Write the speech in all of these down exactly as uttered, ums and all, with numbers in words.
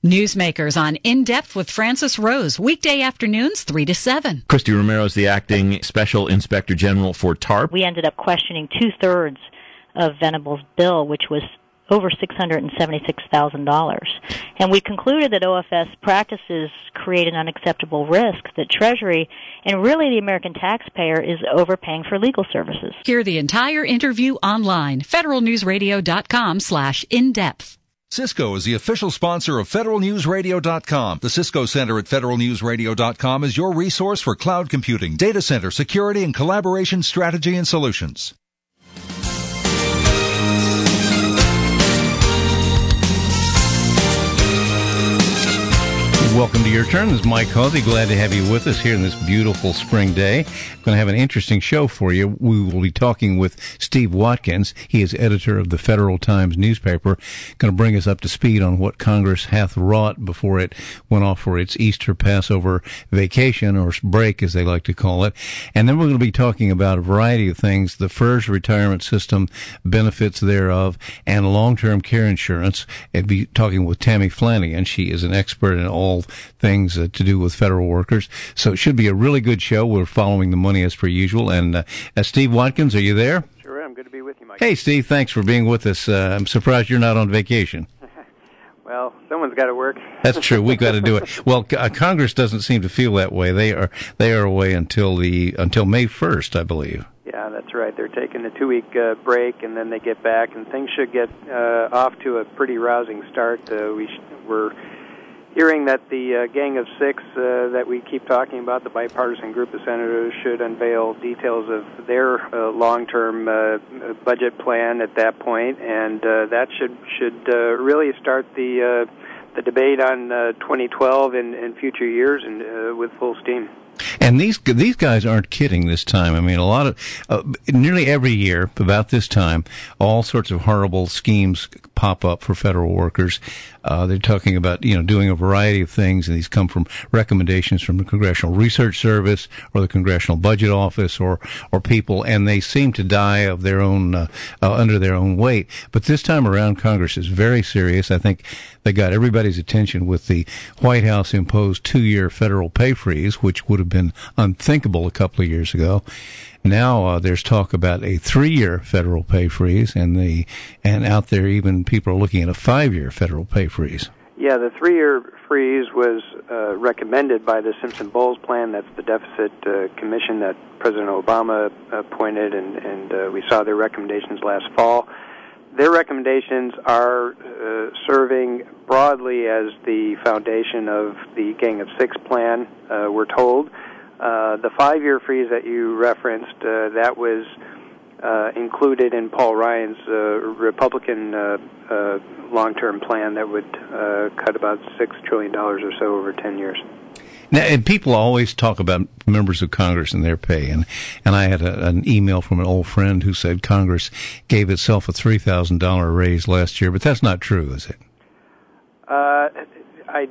Newsmakers on In Depth with Francis Rose, weekday afternoons, three to seven. Christy Romero is the acting Special Inspector General for TARP. We ended up questioning two-thirds of Venable's bill, which was over six hundred seventy-six thousand dollars. And we concluded that O F S practices create an unacceptable risk that Treasury and really the American taxpayer is overpaying for legal services. Hear the entire interview online, federalnewsradio.com slash in-depth. Cisco is the official sponsor of federal news radio dot com. The Cisco Center at federal news radio dot com is your resource for cloud computing, data center security, and collaboration strategy and solutions. Welcome to Your Turn. This is Mike Hawthey. Glad to have you with us here on this beautiful spring day. Going to have an interesting show for you. We will be talking with Steve Watkins. He is editor of the Federal Times newspaper. Going to bring us up to speed on what Congress hath wrought before it went off for its Easter Passover vacation, or break as they like to call it. And then we're going to be talking about a variety of things, the FERS retirement system, benefits thereof, and long-term care insurance. And be talking with Tammy Flanagan. She is an expert in all things uh, to do with federal workers. So it should be a really good show. We're following the money as per usual. And uh, uh, Steve Watkins, are you there? Sure am. Good to be with you, Mike. Hey, Steve. Thanks for being with us. Uh, I'm surprised you're not on vacation. Well, someone's got to work. That's true. We've got to do it. Well, uh, Congress doesn't seem to feel that way. They are they are away until the until May first, I believe. Yeah, that's right. They're taking a two-week uh, break, and then they get back, and things should get uh, off to a pretty rousing start. Uh, we sh- we're hearing that the uh, Gang of Six uh, that we keep talking about, the bipartisan group of senators, should unveil details of their uh, long-term uh, budget plan at that point, and uh, that should should uh, really start the uh, the debate on uh, twenty twelve and, and future years and uh, with full steam. And these these guys aren't kidding this time. I mean, a lot of uh, nearly every year about this time, all sorts of horrible schemes pop up for federal workers. Uh, they're talking about, you know, doing a variety of things, and these come from recommendations from the Congressional Research Service or the Congressional Budget Office or or people, and they seem to die of their own uh, uh, under their own weight. But this time around, Congress is very serious. I think they got everybody's attention with the White House imposed two-year federal pay freeze, which would have been unthinkable a couple of years ago. Now uh, there's talk about a three-year federal pay freeze, and the and out there even people are looking at a five-year federal pay freeze. Yeah, the three-year freeze was uh, recommended by the Simpson-Bowles plan. That's the deficit uh, commission that President Obama appointed, and, and uh, we saw their recommendations last fall. Their recommendations are uh, serving broadly as the foundation of the Gang of Six plan, uh, we're told. Uh, the five-year freeze that you referenced, uh, that was uh, included in Paul Ryan's uh, Republican uh, uh, long-term plan that would uh, cut about six trillion dollars or so over ten years. Now, and people always talk about members of Congress and their pay, and, and I had a, an email from an old friend who said Congress gave itself a three thousand dollars raise last year, but that's not true, is it? Uh, I...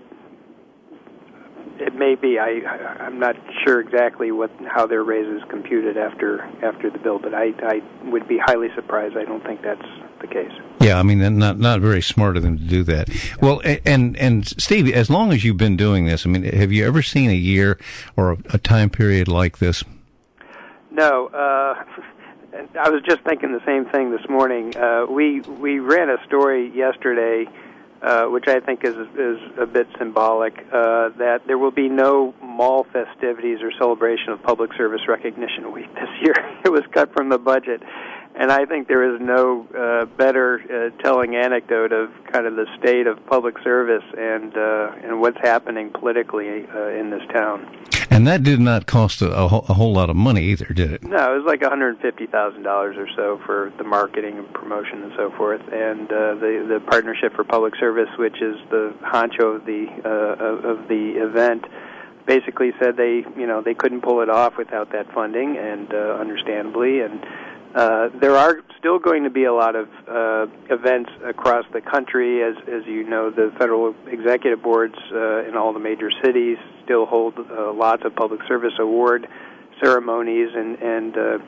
It may be. I, I'm not sure exactly what how their raise is computed after after the bill, but I, I would be highly surprised. I don't think that's the case. Yeah, I mean, not not very smart of them to do that. Well, and and Steve, as long as you've been doing this, I mean, have you ever seen a year or a, a time period like this? No. Uh, I was just thinking the same thing this morning. Uh, we we ran a story yesterday. Uh, which I think is is a bit symbolic, uh, that there will be no mall festivities or celebration of Public Service Recognition Week this year. It was cut from the budget. And I think there is no uh, better uh, telling anecdote of kind of the state of public service and uh, and what's happening politically uh, in this town. And that did not cost a, a, whole, a whole lot of money either, did it? No, it was like one hundred fifty thousand dollars or so for the marketing and promotion and so forth. And uh, the the Partnership for Public Service, which is the honcho of the uh, of, of the event, basically said they you know they couldn't pull it off without that funding, and uh, understandably. And uh, there are still going to be a lot of uh, events across the country, as as you know, the federal executive boards uh, in all the major cities still hold uh, lots of public service award ceremonies, and and uh,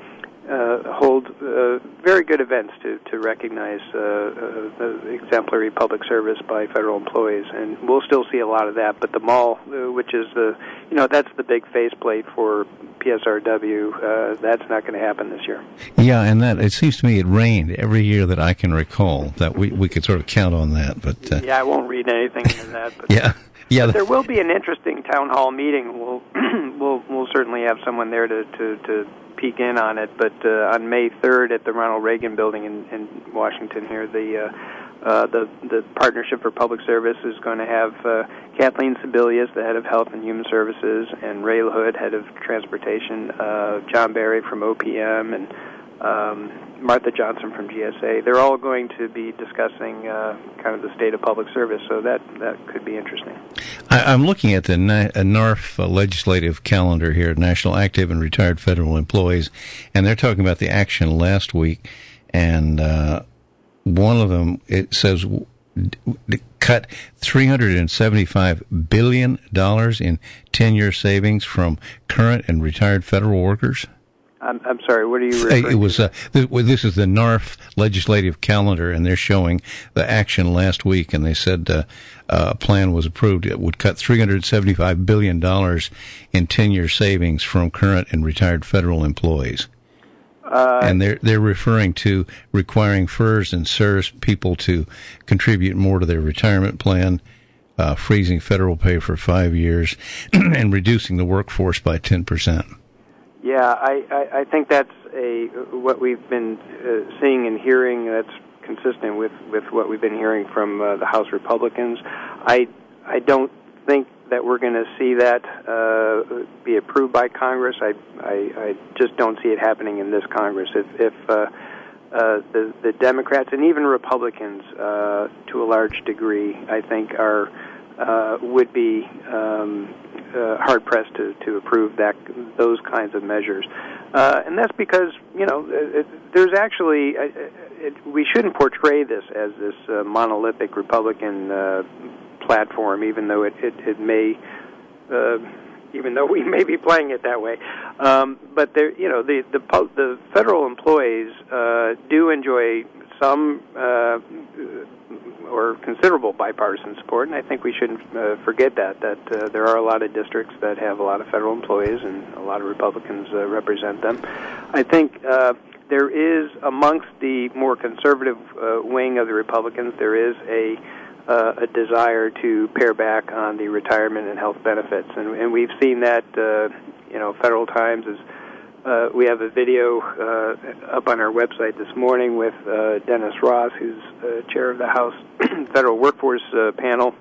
uh, hold uh, very good events to, to recognize uh, uh, the exemplary public service by federal employees, and we'll still see a lot of that. But the mall, uh, which is the, you know, that's the big faceplate for P S R W, uh, that's not going to happen this year. Yeah, and that, it seems to me it rained every year that I can recall, that we, we could sort of count on that. But uh, yeah, I won't read anything into that. But yeah. Yeah, but there will be an interesting town hall meeting. We'll we'll we'll certainly have someone there to, to, to peek in on it. But uh, on May third at the Ronald Reagan Building in, in Washington here, the uh, uh, the the Partnership for Public Service is going to have uh, Kathleen Sebelius, the head of Health and Human Services, and Ray LaHood, head of Transportation, uh, John Barry from O P M, and um, Martha Johnson from G S A. They're all going to be discussing uh, kind of the state of public service, so that, that could be interesting. I, I'm looking at the N A R F uh, legislative calendar here, National Active and Retired Federal Employees, and they're talking about the action last week, and uh, one of them, it says cut three hundred seventy-five billion dollars in ten-year savings from current and retired federal workers. I'm, I'm sorry, what are you referring to? It was, uh, this, well, this is the N A R F legislative calendar, and they're showing the action last week, and they said uh, a plan was approved. It would cut three hundred seventy-five billion dollars in ten-year savings from current and retired federal employees. Uh, and they're they're referring to requiring F E R S and S E R S people to contribute more to their retirement plan, uh, freezing federal pay for five years, and reducing the workforce by ten percent. Yeah, I, I, I think that's a what we've been uh, seeing and hearing. That's consistent with, with what we've been hearing from uh, the House Republicans. I I don't think that we're going to see that uh, be approved by Congress. I, I I just don't see it happening in this Congress. If if uh, uh, the the Democrats and even Republicans, uh, to a large degree, I think are uh, would be. Um, Uh, hard pressed to, to approve that those kinds of measures, uh, and that's because you know it, it, there's actually uh, it, we shouldn't portray this as this uh, monolithic Republican uh, platform, even though it it, it may, uh, even though we may be playing it that way. Um, but there, you know, the the the federal employees uh, do enjoy some. Uh, or considerable bipartisan support, and I think we shouldn't uh, forget that, that uh, there are a lot of districts that have a lot of federal employees, and a lot of Republicans uh, represent them. I think uh, there is, amongst the more conservative uh, wing of the Republicans, there is a uh, a desire to pare back on the retirement and health benefits, and, and we've seen that, uh, you know, Federal Times is Uh, we have a video uh, up on our website this morning with uh, Dennis Ross, who's uh, chair of the House Federal Workforce uh, Panel,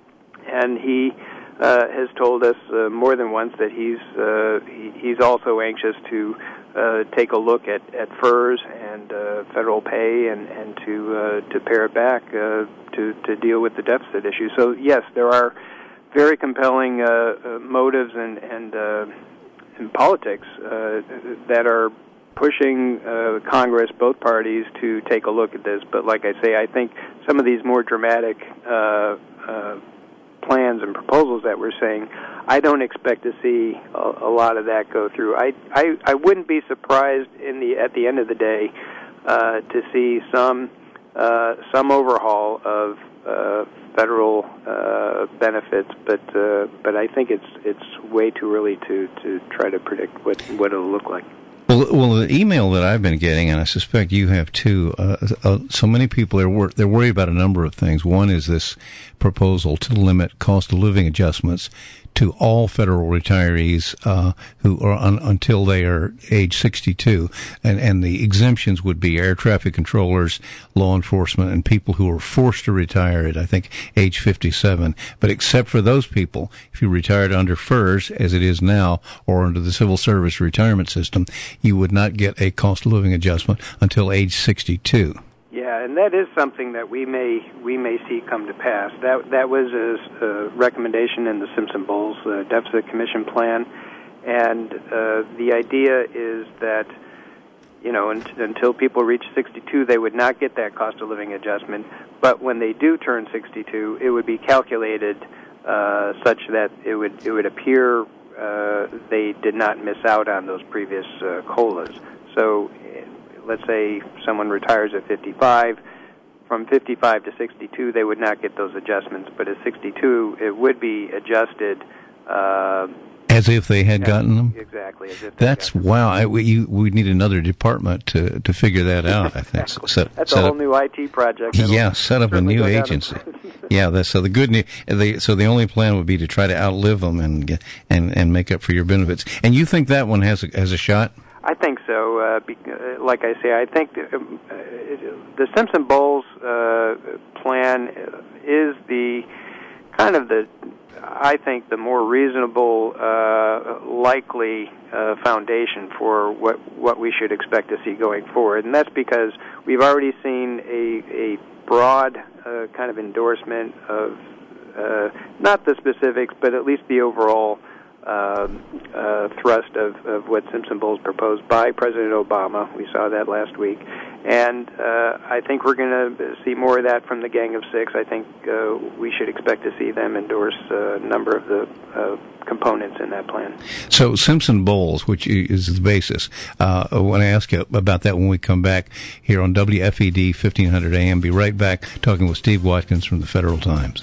and he uh, has told us uh, more than once that he's uh, he, he's also anxious to uh, take a look at, at F E R S and uh, federal pay and and to uh, to pare it back uh, to to deal with the deficit issue. So yes, there are very compelling uh, uh, motives and and. Uh, in politics uh, that are pushing uh, Congress, both parties, to take a look at this. But like I say, I think some of these more dramatic uh, uh, plans and proposals that we're saying, I don't expect to see a, a lot of that go through. I, I I wouldn't be surprised in the at the end of the day uh, to see some uh, some overhaul of uh, federal uh, benefits, but uh, but I think it's it's way too early to, to try to predict what, what it'll look like. Well, well, the email that I've been getting, and I suspect you have too. Uh, uh, so many people are wor- they're worried about a number of things. One is this proposal to limit cost of living adjustments to all federal retirees uh, who are un- until they are age sixty-two, and and the exemptions would be air traffic controllers, law enforcement, and people who are forced to retire at I think age fifty-seven. But except for those people, if you retired under F E R S as it is now, or under the Civil Service retirement system, you would not get a cost of living adjustment until age sixty-two. Yeah, and that is something that we may we may see come to pass. That that was a, a recommendation in the Simpson-Bowles uh, Deficit Commission plan, and uh, the idea is that you know un- until people reach sixty-two, they would not get that cost of living adjustment. But when they do turn sixty-two, it would be calculated uh, such that it would it would appear uh, they did not miss out on those previous uh, COLAs. so let's say someone retires at fifty-five. From fifty-five to sixty-two, they would not get those adjustments, but at sixty-two, it would be adjusted. Uh, As if they had yeah, gotten them? Exactly. As if That's, wow, I, we, you, we need another department to, to figure that out, I think. Exactly. Set, that's set a whole up, new I T project. Yeah, set up a new agency. Yeah, that's, so the good news, they, so the only plan would be to try to outlive them and, get, and, and make up for your benefits. And you think that one has a, has a shot? I think so. Uh, be, uh, like I say, I think the, um, uh, the Simpson-Bowles uh, plan is the kind of the, I think, the more reasonable, uh, likely uh, foundation for what what we should expect to see going forward, and that's because we've already seen a a broad uh, kind of endorsement of uh, not the specifics, but at least the overall Uh, uh, thrust of, of what Simpson-Bowles proposed by President Obama. We saw that last week. And uh, I think we're going to see more of that from the Gang of Six. I think uh, we should expect to see them endorse a number of the uh, components in that plan. So Simpson-Bowles, which is the basis, uh, I want to ask you about that when we come back here on W F E D fifteen hundred A M. Be right back talking with Steve Watkins from the Federal Times.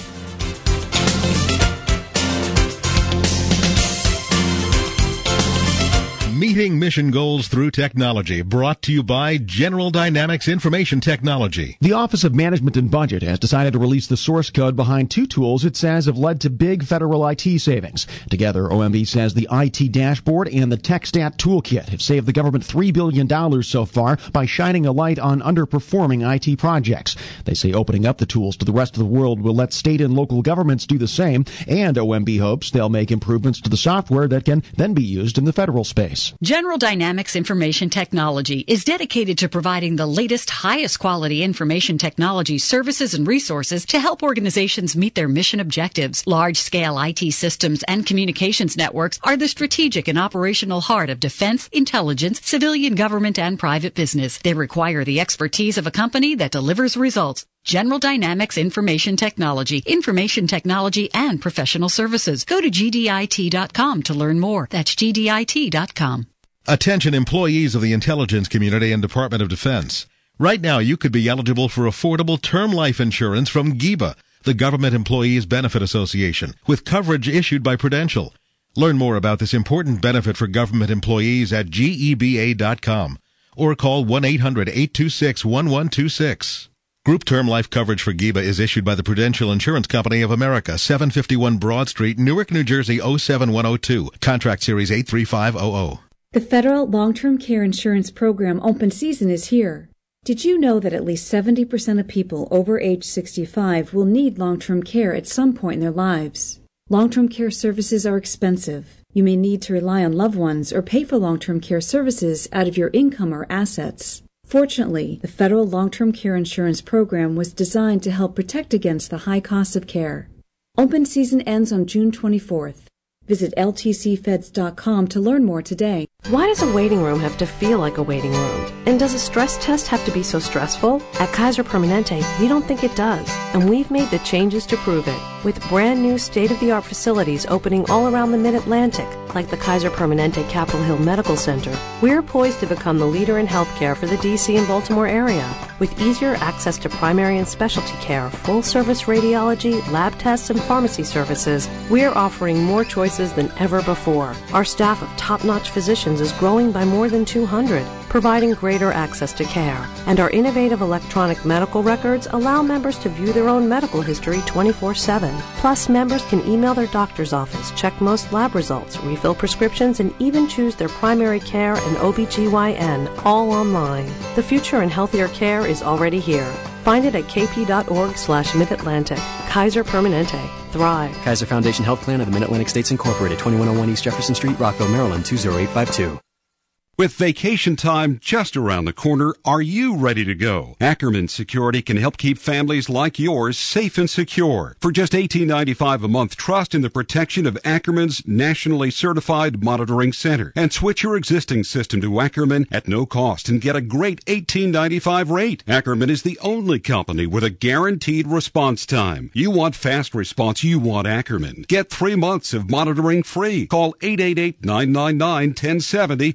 Meeting mission goals through technology, brought to you by General Dynamics Information Technology. The Office of Management and Budget has decided to release the source code behind two tools it says have led to big federal I T savings. Together, O M B says the I T Dashboard and the TechStat Toolkit have saved the government three billion dollars so far by shining a light on underperforming I T projects. They say opening up the tools to the rest of the world will let state and local governments do the same, and O M B hopes they'll make improvements to the software that can then be used in the federal space. General Dynamics Information Technology is dedicated to providing the latest, highest quality information technology services and resources to help organizations meet their mission objectives. Large-scale I T systems and communications networks are the strategic and operational heart of defense, intelligence, civilian government, and private business. They require the expertise of a company that delivers results. General Dynamics Information Technology, information technology, and professional services. Go to G D I T dot com to learn more. That's G D I T dot com. Attention employees of the intelligence community and Department of Defense. Right now, you could be eligible for affordable term life insurance from G I B A, the Government Employees Benefit Association, with coverage issued by Prudential. Learn more about this important benefit for government employees at G E B A dot com or call one eight hundred eight two six one one two six. Group term life coverage for G I B A is issued by the Prudential Insurance Company of America, seven fifty-one Broad Street, Newark, New Jersey, oh seven one oh two. Contract series eight three five hundred. The Federal Long-Term Care Insurance Program open season is here. Did you know that at least seventy percent of people over age sixty-five will need long-term care at some point in their lives? Long-term care services are expensive. You may need to rely on loved ones or pay for long-term care services out of your income or assets. Fortunately, the Federal Long-Term Care Insurance Program was designed to help protect against the high cost of care. Open season ends on June twenty-fourth. Visit L T C feds dot com to learn more today. Why does a waiting room have to feel like a waiting room? And does a stress test have to be so stressful? At Kaiser Permanente, we don't think it does, and we've made the changes to prove it. With brand new state-of-the-art facilities opening all around the Mid-Atlantic, like the Kaiser Permanente Capitol Hill Medical Center, we're poised to become the leader in healthcare for the D C and Baltimore area. With easier access to primary and specialty care, full-service radiology, lab tests, and pharmacy services, we're offering more choices than ever before. Our staff of top-notch physicians is growing by more than two hundred, providing greater access to care. And our innovative electronic medical records allow members to view their own medical history twenty-four seven. Plus, members can email their doctor's office, check most lab results, refill prescriptions, and even choose their primary care and O B G Y N all online. The future in healthier care is already here. Find it at kp.org slash Mid-Atlantic. Kaiser Permanente. Thrive. Kaiser Foundation Health Plan of the Mid-Atlantic States Incorporated, twenty-one oh one East Jefferson Street, Rockville, Maryland, two oh eight five two. With vacation time just around the corner, are you ready to go? Ackerman Security can help keep families like yours safe and secure. For just eighteen ninety-five a month, trust in the protection of Ackerman's nationally certified monitoring center. And switch your existing system to Ackerman at no cost and get a great eighteen ninety-five rate. Ackerman is the only company with a guaranteed response time. You want fast response, you want Ackerman. Get three months of monitoring free. Call eight eight eight, nine nine nine, one oh seven oh or Ackerman.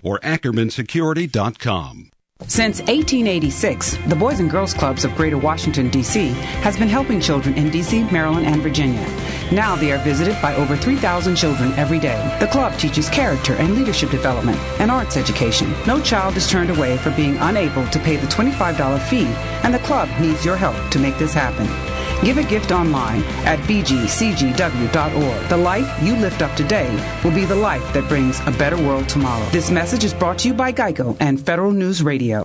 ackerman security dot com. Since eighteen eighty-six, the Boys and Girls Clubs of Greater Washington, D C has been helping children in D C, Maryland, and Virginia. Now they are visited by over three thousand children every day. The club teaches character and leadership development and arts education. No child is turned away for being unable to pay the twenty-five dollars fee, and the club needs your help to make this happen. Give a gift online at b g c g w dot org. The life you lift up today will be the life that brings a better world tomorrow. This message is brought to you by Geico and Federal News Radio.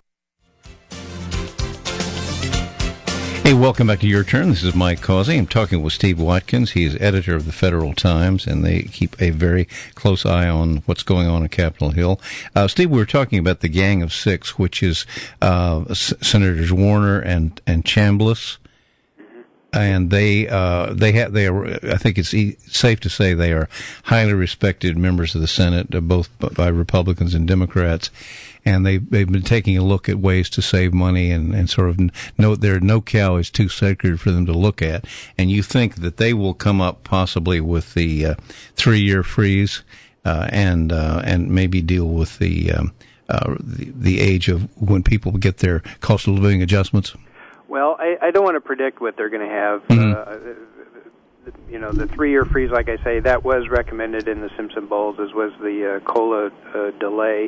Hey, welcome back to Your Turn. This is Mike Causey. I'm talking with Steve Watkins. He is editor of the Federal Times, and they keep a very close eye on what's going on at Capitol Hill. Uh, Steve, we were talking about the Gang of Six, which is uh, S- Senators Warner and, and Chambliss. And they, uh, they have, they are, I think it's e- safe to say they are highly respected members of the Senate, uh, both by Republicans and Democrats. And they, they've been taking a look at ways to save money and, and sort of know there, no cow is too sacred for them to look at. And you think that they will come up possibly with the, uh, three-year freeze, uh, and, uh, and maybe deal with the, um, uh, the, the age of when people get their cost of living adjustments? Well, I, I don't want to predict what they're going to have. Mm-hmm. Uh, you know, the three-year freeze, like I say, that was recommended in the Simpson Bowles, as was the uh, COLA uh, delay,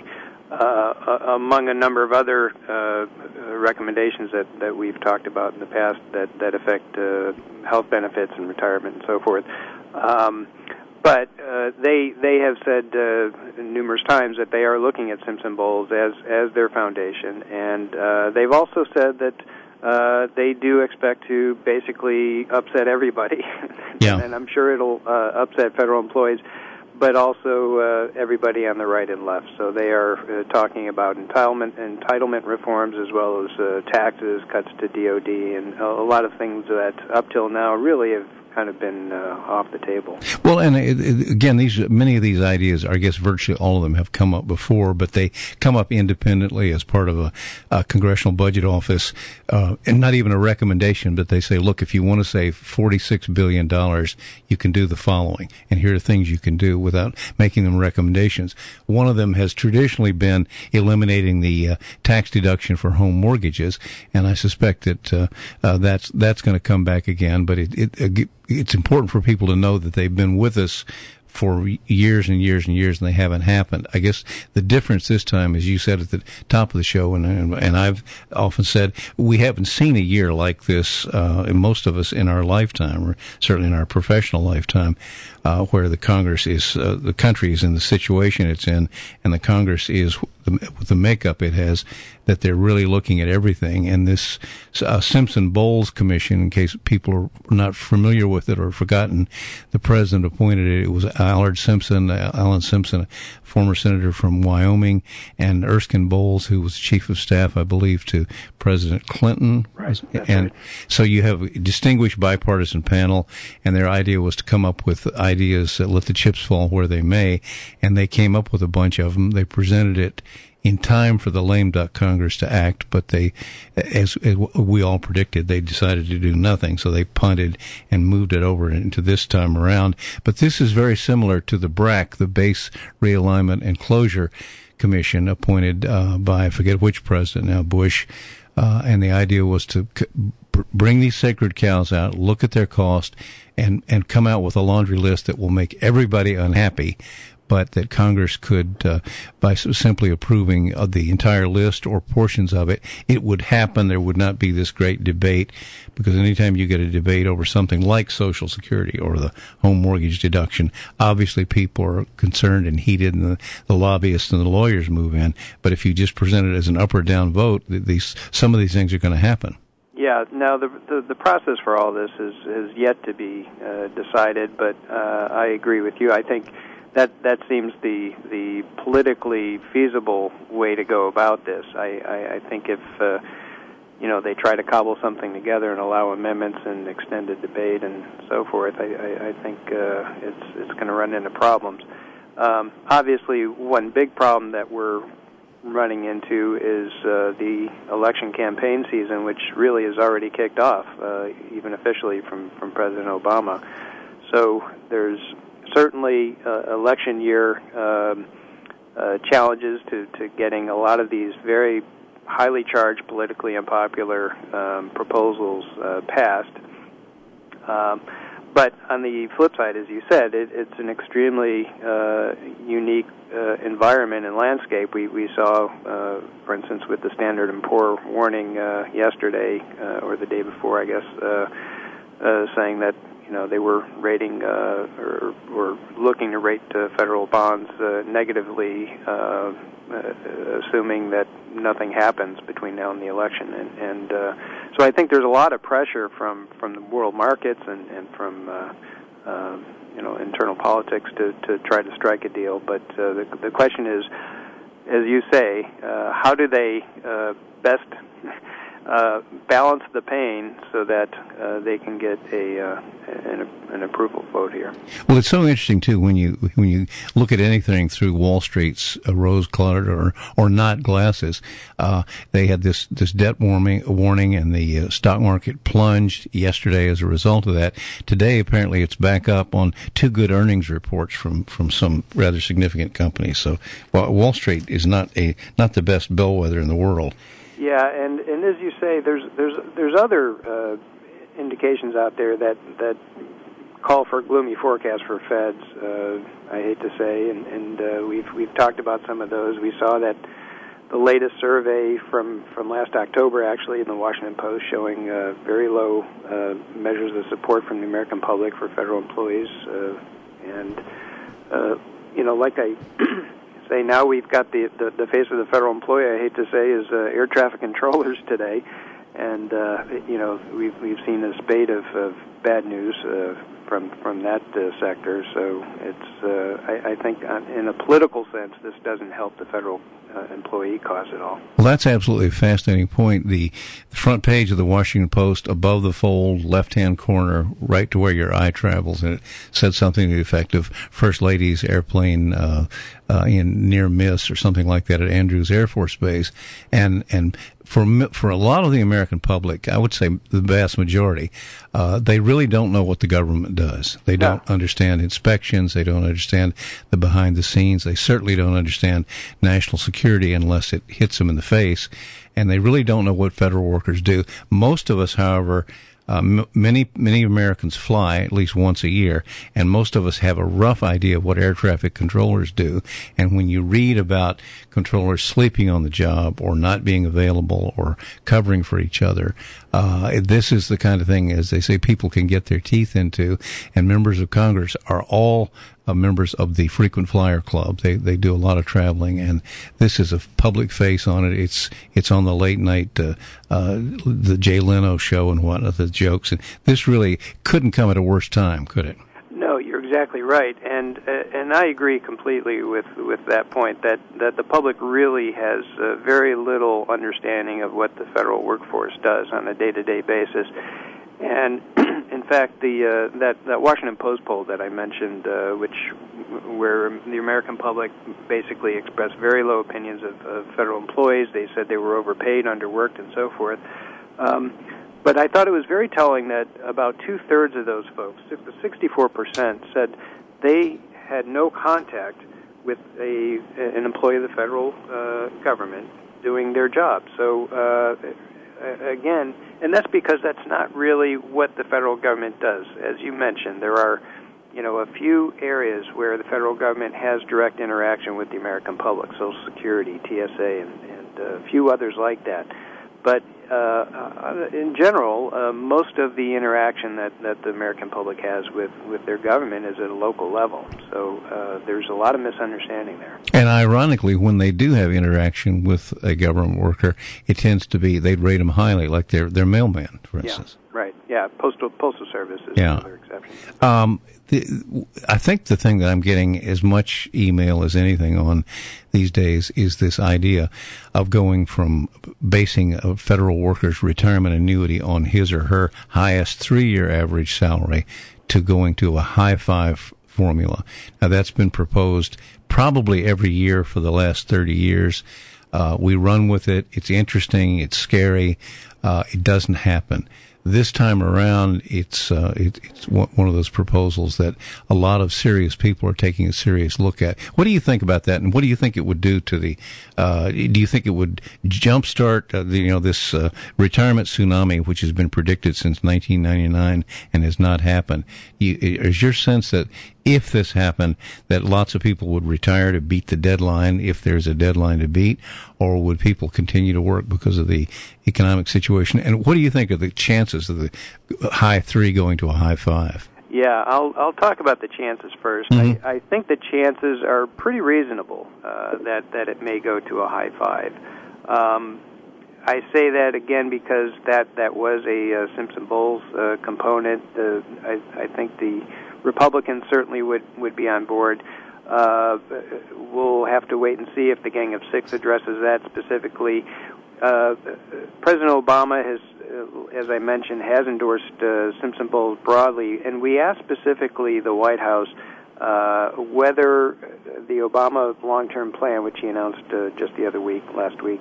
uh, among a number of other uh, recommendations that, that we've talked about in the past that, that affect uh, health benefits and retirement and so forth. Um, but uh, they they have said uh, numerous times that they are looking at Simpson Bowles as, as their foundation, and uh, they've also said that Uh, they do expect to basically upset everybody. Yeah. And I'm sure it'll uh, upset federal employees, but also uh, everybody on the right and left. So they are uh, talking about entitlement entitlement reforms as well as uh, taxes, cuts to D O D, and a, a lot of things that up till now really have kind of been uh, off the table. Well, and it, it, again, these many of these ideas, I guess virtually all of them have come up before, but they come up independently as part of a, a congressional budget office, uh, and not even a recommendation, but they say, look, if you want to save forty-six billion dollars, you can do the following, and here are things you can do without making them recommendations. One of them has traditionally been eliminating the uh, tax deduction for home mortgages, and I suspect that uh, uh, that's that's going to come back again, but it, it uh, it's important for people to know that they've been with us for years and years and years, and they haven't happened. I guess the difference this time, as you said at the top of the show, and and, and I've often said, we haven't seen a year like this, uh, in most of us in our lifetime, or certainly in our professional lifetime, uh, where the Congress is, uh, the country is in the situation it's in, and the Congress is with the makeup it has, that they're really looking at everything. And this uh, Simpson Bowles Commission, in case people are not familiar with it or forgotten, the president appointed it. It was Allard Simpson, uh, Alan Simpson, a former senator from Wyoming, and Erskine Bowles, who was chief of staff, I believe, to President Clinton. Right. And so you have a distinguished bipartisan panel, and their idea was to come up with ideas that let the chips fall where they may, and they came up with a bunch of them. They presented it in time for the lame duck Congress to act, but they, as, as we all predicted, they decided to do nothing, so they punted and moved it over into this time around. But this is very similar to the B R A C, the Base Realignment and Closure Commission, appointed uh, by, I forget which president now, Bush, uh, and the idea was to c- bring these sacred cows out, look at their cost, and, and come out with a laundry list that will make everybody unhappy, but that Congress could, uh, by simply approving of the entire list or portions of it, it would happen. There would not be this great debate, because anytime you get a debate over something like Social Security or the home mortgage deduction, obviously people are concerned and heated, and the, the lobbyists and the lawyers move in. But if you just present it as an up or down vote, these some of these things are going to happen. Yeah, now the, the the process for all this is, is yet to be uh, decided, but uh, I agree with you. I think That that seems the the politically feasible way to go about this. I, I, I think if uh, you know they try to cobble something together and allow amendments and extended debate and so forth, I, I, I think uh, it's it's going to run into problems. Um, obviously, one big problem that we're running into is uh, the election campaign season, which really has already kicked off, uh, even officially from from President Obama. So there's certainly, uh, election year um, uh, challenges to, to getting a lot of these very highly charged, politically unpopular um, proposals uh, passed. Um, but on the flip side, as you said, it, it's an extremely uh, unique uh, environment and landscape. We we saw, uh, for instance, with the Standard and Poor warning uh, yesterday uh, or the day before, I guess, uh, uh, saying that you know they were rating uh, or, or looking to rate uh, federal bonds uh, negatively, uh, uh, assuming that nothing happens between now and the election, and, and uh, so I think there's a lot of pressure from, from the world markets and, and from uh, uh, you know internal politics to, to try to strike a deal. But uh, the, the question is, as you say, uh, how do they uh, best uh, balance the pain so that uh, they can get a uh, an, an approval vote here? Well, it's so interesting too when you when you look at anything through Wall Street's uh, rose-colored or or not glasses. Uh, they had this this debt warming warning, and the uh, stock market plunged yesterday as a result of that. Today, apparently, it's back up on two good earnings reports from from some rather significant companies. So, well, Wall Street is not a not the best bellwether in the world. Yeah, and, and as you say, there's there's there's other uh, indications out there that that call for gloomy forecasts for Feds. Uh, I hate to say, and, and uh, we've we've talked about some of those. We saw that the latest survey from, from last October, actually, in the Washington Post, showing uh, very low uh, measures of support from the American public for federal employees, uh, and uh, you know, like I. say now we've got the, the the face of the federal employee, I hate to say, is uh, air traffic controllers today, and uh, you know we've we've seen a spate of, of bad news uh, from from that uh, sector. So it's uh, I, I think in a political sense this doesn't help the federal uh, employee cause at all. Well, that's absolutely a fascinating point. The, the front page of the Washington Post, above the fold, left-hand corner, right to where your eye travels, and it said something to the effect of First Lady's airplane uh, uh, in near miss or something like that at Andrews Air Force Base, and and. For for a lot of the American public, I would say the vast majority, uh, they really don't know what the government does. They don't yeah. understand inspections. They don't understand the behind the scenes. They certainly don't understand national security unless it hits them in the face. And they really don't know what federal workers do. Most of us, however, Uh, m- many many Americans fly at least once a year, and most of us have a rough idea of what air traffic controllers do. And when you read about controllers sleeping on the job or not being available or covering for each other, uh, this is the kind of thing, as they say, people can get their teeth into. And members of Congress are all Uh, members of the Frequent Flyer Club. They they do a lot of traveling, and this is a public face on it. It's it's on the late night, uh, uh, the Jay Leno show and whatnot, the jokes. And this really couldn't come at a worse time, could it? No, you're exactly right, and uh, and I agree completely with with that point. That that the public really has uh, very little understanding of what the federal workforce does on a day-to-day basis. And in fact, the uh, that that Washington Post poll that I mentioned, uh, which where the American public basically expressed very low opinions of, of federal employees, they said they were overpaid, underworked, and so forth. Um, but I thought it was very telling that about two thirds of those folks, sixty-four percent, said they had no contact with a an employee of the federal uh, government doing their job. So. Uh, Again, and that's because that's not really what the federal government does. As you mentioned, there are, you know, a few areas where the federal government has direct interaction with the American public, Social Security, T S A, and, and a few others like that. But uh, in general, uh, most of the interaction that, that the American public has with, with their government is at a local level. So uh, there's a lot of misunderstanding there. And ironically, when they do have interaction with a government worker, it tends to be, they'd rate them highly, like their their mailman, for instance. Yeah, right. Yeah, postal postal service is yeah. another exception. Um, the, I think the thing that I'm getting as much email as anything on these days is this idea of going from basing a federal worker's retirement annuity on his or her highest three-year average salary to going to a high five formula. Now, that's been proposed probably every year for the last thirty years. Uh, we run with it. It's interesting. It's scary. Uh, it doesn't happen. this time around, it's uh, it, it's one of those proposals that a lot of serious people are taking a serious look at. What do you think about that, and what do you think it would do to the? Uh, do you think it would jumpstart uh, the, you know this uh, retirement tsunami, which has been predicted since nineteen ninety-nine and has not happened? You, is your sense that if this happened, that lots of people would retire to beat the deadline, if there's a deadline to beat, or would people continue to work because of the economic situation? And what do you think of the chances of the high three going to a high five? Yeah, I'll I'll talk about the chances first. Mm-hmm. I, I think the chances are pretty reasonable uh, that that it may go to a high five. Um, I say that again because that that was a uh, Simpson-Bowles uh, component. Uh, I I think the Republicans certainly would, would be on board. Uh, we'll have to wait and see if the Gang of Six addresses that specifically. Uh, President Obama has, uh, as I mentioned, has endorsed uh, Simpson-Bowles broadly, and we asked specifically the White House uh, whether the Obama long-term plan, which he announced uh, just the other week, last week,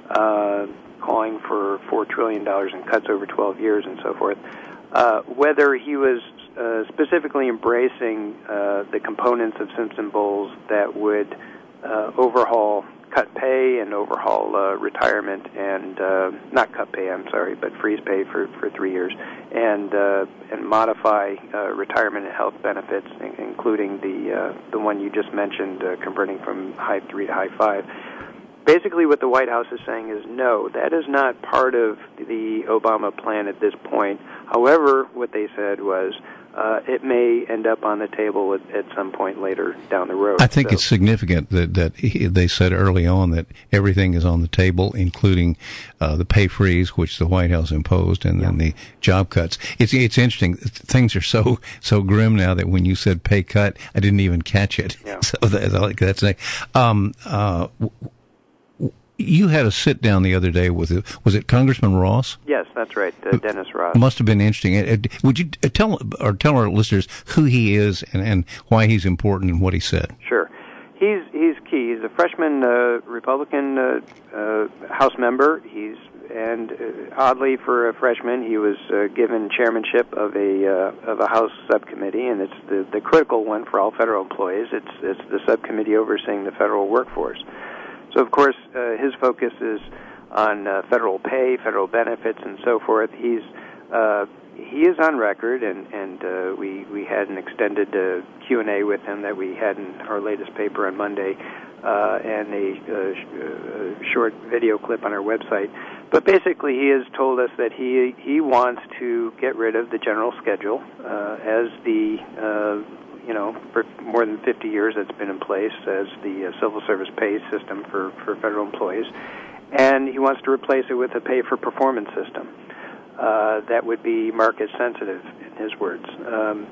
uh, calling for four trillion dollars in cuts over twelve years and so forth, uh, whether he was Uh, specifically embracing uh, the components of Simpson-Bowles that would uh, overhaul cut pay and overhaul uh, retirement and uh, not cut pay, I'm sorry, but freeze pay for, for three years and uh, and modify uh, retirement and health benefits, including the uh, the one you just mentioned, uh, converting from high three to high five. Basically, what the White House is saying is no, that is not part of the Obama plan at this point. However, what they said was uh, it may end up on the table at, at some point later down the road. I think so. It's significant that, that he, they said early on that everything is on the table, including uh, the pay freeze, which the White House imposed, and yeah. then the job cuts. It's it's interesting. Things are so so grim now that when you said pay cut, I didn't even catch it. Yeah. So that, that's um uh. You had a sit down the other day with, was it Congressman Ross? Yes, that's right, uh, Dennis Ross. Must have been interesting. Would you tell or tell our listeners who he is and, and why he's important and what he said? Sure, he's he's key. He's a freshman uh, Republican uh, uh, House member. He's and uh, oddly for a freshman, he was uh, given chairmanship of a uh, of a House subcommittee, and it's the the critical one for all federal employees. It's it's the subcommittee overseeing the federal workforce. So, of course, uh, his focus is on uh, federal pay, federal benefits, and so forth. He's uh, he is on record, and and uh, we we had an extended uh, Q and A with him that we had in our latest paper on Monday, uh, and a, uh, sh- uh, short video clip on our website. But basically, he has told us that he he wants to get rid of the general schedule uh, as the uh, you know, for more than fifty years that's been in place as the uh, civil service pay system for, for federal employees. And he wants to replace it with a pay-for-performance system uh, that would be market-sensitive, in his words. Um,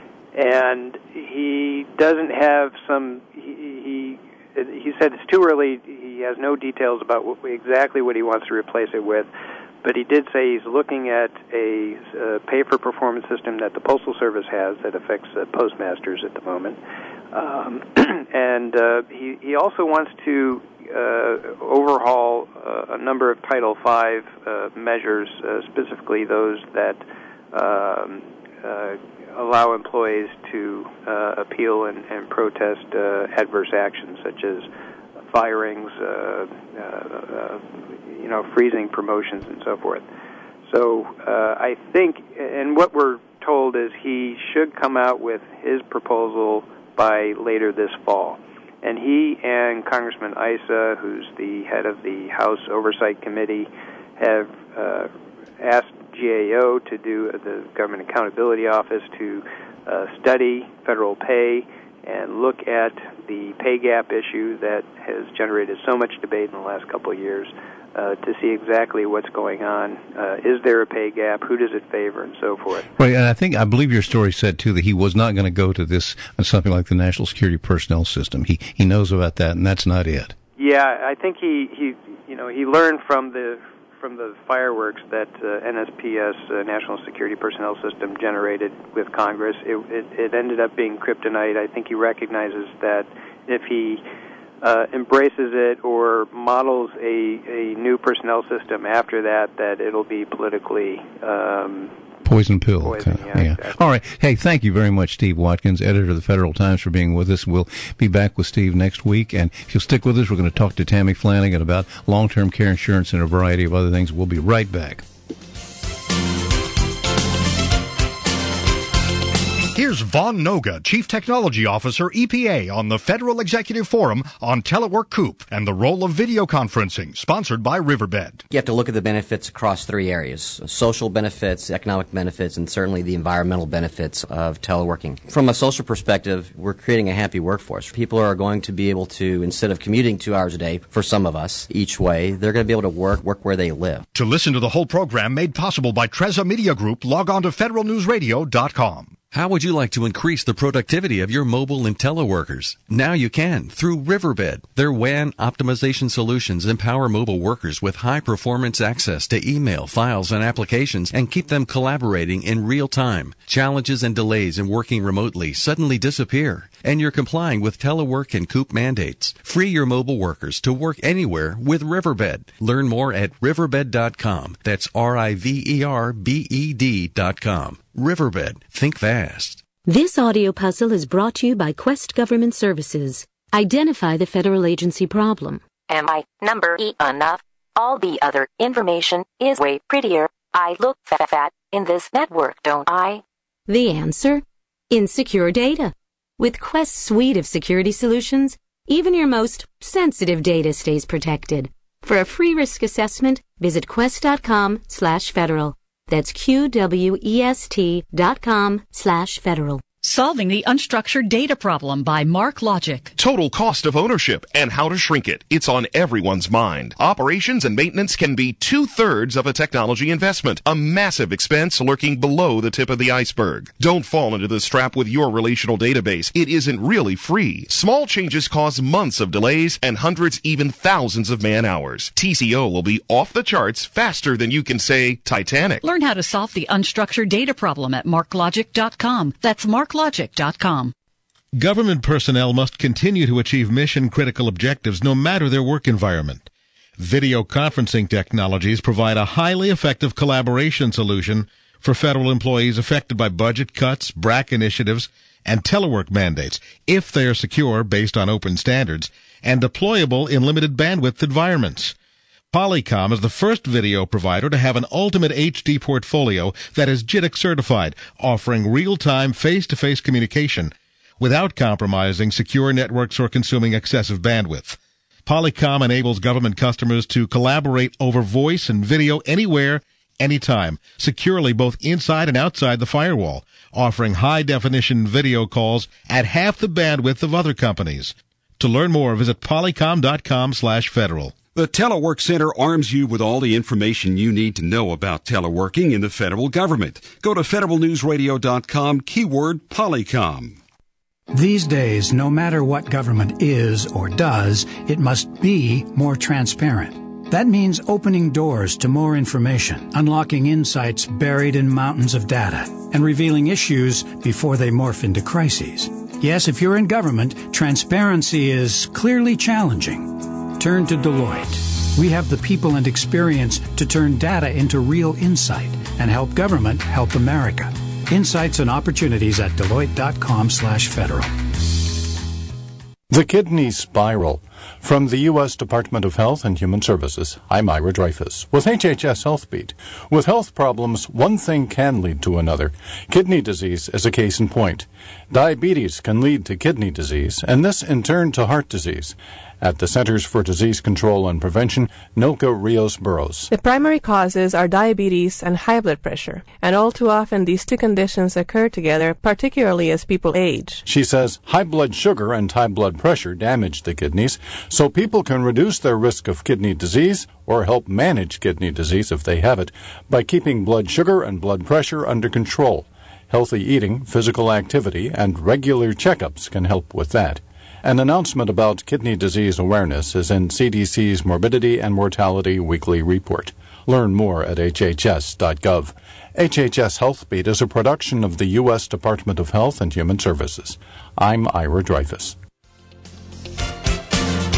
and he doesn't have some, he, he, he said it's too early, he has no details about what, exactly what he wants to replace it with. But he did say he's looking at a uh, pay-for-performance system that the Postal Service has that affects uh, postmasters at the moment. Um, and uh, he, he also wants to uh, overhaul uh, a number of Title five uh, measures, uh, specifically those that um, uh, allow employees to uh, appeal and, and protest uh, adverse actions, such as firings, uh, uh, uh, you know, freezing promotions and so forth. So uh, I think, and what we're told is he should come out with his proposal by later this fall. And he and Congressman Issa, who's the head of the House Oversight Committee, have uh, asked G A O to do, uh, the Government Accountability Office, to uh, study federal pay and look at the pay gap issue that has generated so much debate in the last couple of years, uh, to see exactly what's going on. Uh, is there a pay gap? Who does it favor? And so forth. Right, and I think, I believe your story said, too, that he was not going to go to this, uh, something like the National Security Personnel System. He he knows about that, and that's not it. Yeah, I think he, he you know, he learned from the from the fireworks that uh, N S P S, uh, National Security Personnel System, generated with Congress. It, it, it ended up being kryptonite. I think he recognizes that if he uh, embraces it or models a, a new personnel system after that, that it'll be politically um, poison pill. Poison, kind of, yeah, yeah. Exactly. All right. Hey, thank you very much, Steve Watkins, editor of the Federal Times, for being with us. We'll be back with Steve next week. And if you'll stick with us, we're going to talk to Tammy Flanagan about long-term care insurance and a variety of other things. We'll be right back. Here's Vaughn Noga, Chief Technology Officer, E P A, on the Federal Executive Forum on Telework Coop and the role of video conferencing, sponsored by Riverbed. You have to look at the benefits across three areas: social benefits, economic benefits, and certainly the environmental benefits of teleworking. From a social perspective, we're creating a happy workforce. People are going to be able to, instead of commuting two hours a day, for some of us, each way, they're going to be able to work, work where they live. To listen to the whole program made possible by Treza Media Group, log on to federal news radio dot com. How would you like to increase the productivity of your mobile and teleworkers? Now you can through Riverbed. Their W A N optimization solutions empower mobile workers with high-performance access to email, files, and applications and keep them collaborating in real time. Challenges and delays in working remotely suddenly disappear, and you're complying with telework and Coop mandates. Free your mobile workers to work anywhere with Riverbed. Learn more at riverbed dot com. That's R I V E R B E D dot com. Riverbed. Think fast. This audio puzzle is brought to you by Quest Government Services. Identify the federal agency problem. Am I number E enough? All the other information is way prettier. I look fat, fat in this network, don't I? The answer? Insecure data. With Quest's suite of security solutions, even your most sensitive data stays protected. For a free risk assessment, visit quest dot com slash federal. That's Q W E S T dot com slash federal. Solving the Unstructured Data Problem by Mark Logic. Total cost of ownership and how to shrink it. It's on everyone's mind. Operations and maintenance can be two-thirds of a technology investment, a massive expense lurking below the tip of the iceberg. Don't fall into this trap with your relational database. It isn't really free. Small changes cause months of delays and hundreds, even thousands of man-hours. T C O will be off the charts faster than you can say Titanic. Learn how to solve the Unstructured Data Problem at mark logic dot com. That's mark logic dot com. Government personnel must continue to achieve mission-critical objectives no matter their work environment. Video conferencing technologies provide a highly effective collaboration solution for federal employees affected by budget cuts, B R A C initiatives, and telework mandates, if they are secure based on open standards and deployable in limited bandwidth environments. Polycom is the first video provider to have an ultimate H D portfolio that is J I T C certified, offering real-time face-to-face communication without compromising secure networks or consuming excessive bandwidth. Polycom enables government customers to collaborate over voice and video anywhere, anytime, securely both inside and outside the firewall, offering high-definition video calls at half the bandwidth of other companies. To learn more, visit polycom dot com slash federal. The Telework Center arms you with all the information you need to know about teleworking in the federal government. Go to federal news radio dot com, keyword Polycom. These days, no matter what government is or does, it must be more transparent. That means opening doors to more information, unlocking insights buried in mountains of data, and revealing issues before they morph into crises. Yes, if you're in government, transparency is clearly challenging. Turn to Deloitte. We have the people and experience to turn data into real insight and help government help America. Insights and opportunities at deloitte dot com slash federal. The Kidney Spiral. From the U S Department of Health and Human Services, I'm Ira Dreyfus with H H S Health Beat. With health problems, one thing can lead to another. Kidney disease is a case in point. Diabetes can lead to kidney disease, and this in turn to heart disease. At the Centers for Disease Control and Prevention, Nilka Rios-Burrows. The primary causes are diabetes and high blood pressure, and all too often these two conditions occur together, particularly as people age. She says high blood sugar and high blood pressure damage the kidneys, so people can reduce their risk of kidney disease or help manage kidney disease if they have it by keeping blood sugar and blood pressure under control. Healthy eating, physical activity, and regular checkups can help with that. An announcement about kidney disease awareness is in C D C's Morbidity and Mortality Weekly Report. Learn more at H H S dot gov. H H S Health Beat is a production of the U S Department of Health and Human Services. I'm Ira Dreyfus.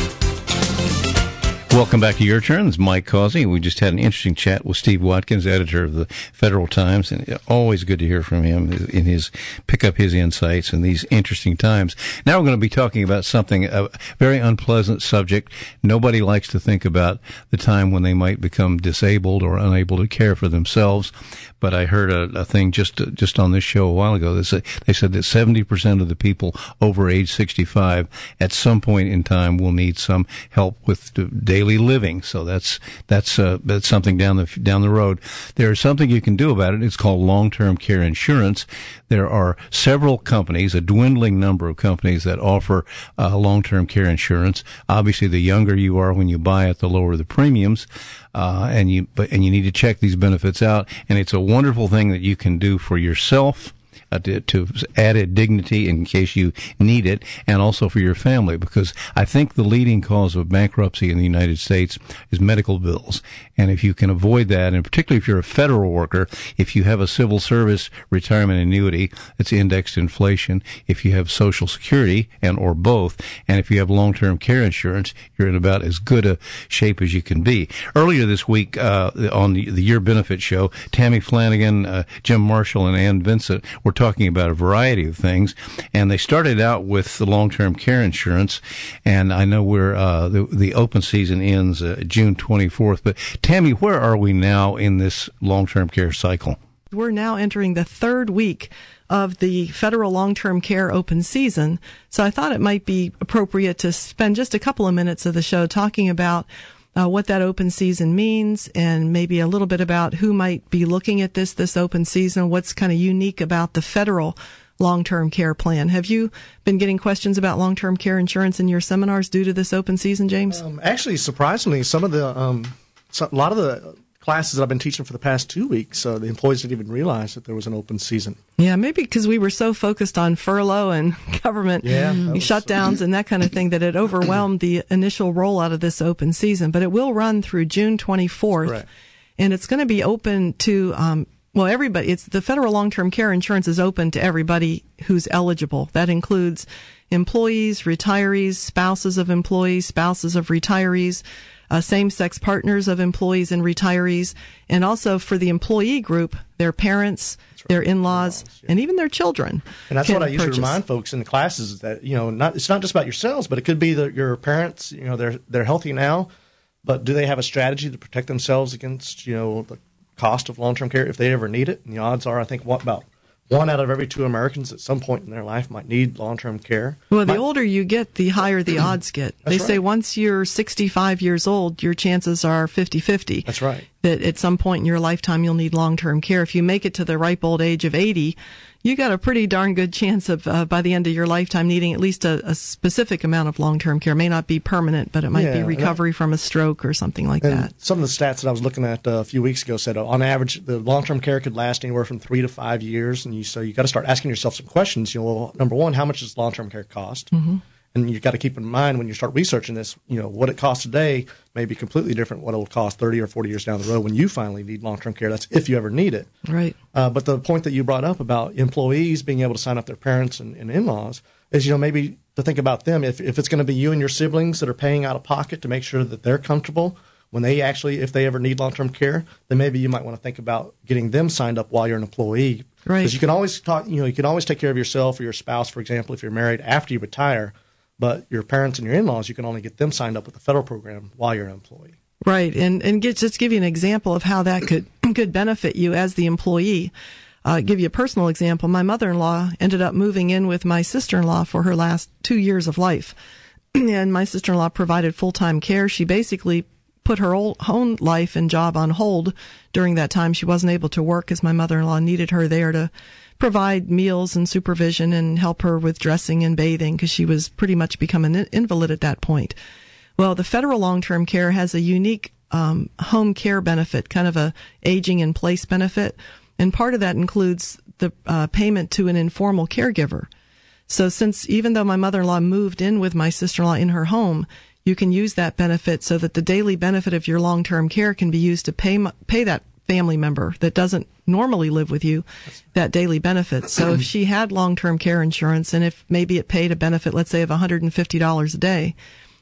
Welcome back to Your Turn. This is Mike Causey. We just had an interesting chat with Steve Watkins, editor of the Federal Times, and always good to hear from him in his pick up his insights in these interesting times. Now we're going to be talking about something, a very unpleasant subject. Nobody likes to think about the time when they might become disabled or unable to care for themselves. But I heard a, a thing just just on this show a while ago. They said, they said that seventy percent of the people over age sixty-five at some point in time will need some help with daily living. So that's that's uh, that's something down the down the road. There is something you can do about it. It's called long-term care insurance. There are several companies, a dwindling number of companies that offer uh, long-term care insurance. Obviously, the younger you are when you buy it, the lower the premiums. Uh, and you, but, and you need to check these benefits out. And it's a wonderful thing that you can do for yourself, uh, to, to added dignity in case you need it, and also for your family, because I think the leading cause of bankruptcy in the United States is medical bills. And if you can avoid that, and particularly if you're a federal worker, if you have a civil service retirement annuity that's indexed to inflation, if you have Social Security and or both, and if you have long-term care insurance, you're in about as good a shape as you can be. Earlier this week, uh, on the, the Year Benefit Show, Tammy Flanagan, uh, Jim Marshall, and Ann Vincent were talking about a variety of things, and they started out with the long-term care insurance. And I know we're uh, the, the open season ends uh, June twenty-fourth, but Tammy, where are we now in this long-term care cycle? We're now entering the third week of the federal long-term care open season, so I thought it might be appropriate to spend just a couple of minutes of the show talking about Uh, what that open season means, and maybe a little bit about who might be looking at this this open season, what's kind of unique about the federal long-term care plan. Have you been getting questions about long-term care insurance in your seminars due to this open season, James? Um, actually, surprisingly, some of the um, so, a lot of the classes that I've been teaching for the past two weeks, uh, the employees didn't even realize that there was an open season. Yeah, maybe because we were so focused on furlough and government yeah, shutdowns and that kind of thing that it overwhelmed the initial rollout of this open season. But it will run through June twenty-fourth, Correct. And it's going to be open to, um, well, everybody. It's the federal long-term care insurance is open to everybody who's eligible. That includes employees, retirees, spouses of employees, spouses of retirees, Uh, same-sex partners of employees and retirees, and also for the employee group, their parents, right. their in-laws, in-laws yeah. and even their children. And that's what I purchase. usually remind folks in the classes is that, you know, not it's not just about yourselves, but it could be that your parents, you know, they're they're healthy now, but do they have a strategy to protect themselves against, you know, the cost of long-term care if they ever need it? And the odds are, I think, what about one out of every two Americans at some point in their life might need long-term care. Well, the might, older you get, the higher the odds get. They right. say once you're sixty-five years old, your chances are fifty-fifty. That's right. That at some point in your lifetime you'll need long-term care. If you make it to the ripe old age of eighty, you got a pretty darn good chance of, uh, by the end of your lifetime, needing at least a, a specific amount of long-term care. It may not be permanent, but it might yeah, be recovery that, from a stroke or something like and that. Some of the stats that I was looking at uh, a few weeks ago said, uh, on average, the long-term care could last anywhere from three to five years. And you, so you got to start asking yourself some questions. You know, well, number one, how much does long-term care cost? Mm-hmm. And you've got to keep in mind when you start researching this, you know, what it costs today may be completely different what it will cost thirty or forty years down the road when you finally need long-term care. That's if you ever need it. Right. Uh, but the point that you brought up about employees being able to sign up their parents and, and in-laws is, you know, maybe to think about them. If, if it's going to be you and your siblings that are paying out of pocket to make sure that they're comfortable when they actually, if they ever need long-term care, then maybe you might want to think about getting them signed up while you're an employee. Right. Because you can always talk, you know, you can always take care of yourself or your spouse, for example, if you're married after you retire. But your parents and your in-laws, you can only get them signed up with the federal program while you're an employee. Right, and and get, just give you an example of how that could could benefit you as the employee. Uh, give you a personal example. My mother-in-law ended up moving in with my sister-in-law for her last two years of life, and my sister-in-law provided full-time care. She basically put her own life and job on hold during that time. She wasn't able to work as my mother-in-law needed her there to provide meals and supervision and help her with dressing and bathing because she was pretty much become an invalid at that point. Well, the federal long-term care has a unique um, home care benefit, kind of a aging in place benefit, and part of that includes the uh, payment to an informal caregiver. So since even though my mother-in-law moved in with my sister-in-law in her home, you can use that benefit so that the daily benefit of your long-term care can be used to pay pay that family member that doesn't normally live with you that daily benefit. So if she had long-term care insurance and if maybe it paid a benefit, let's say, of one hundred fifty dollars a day,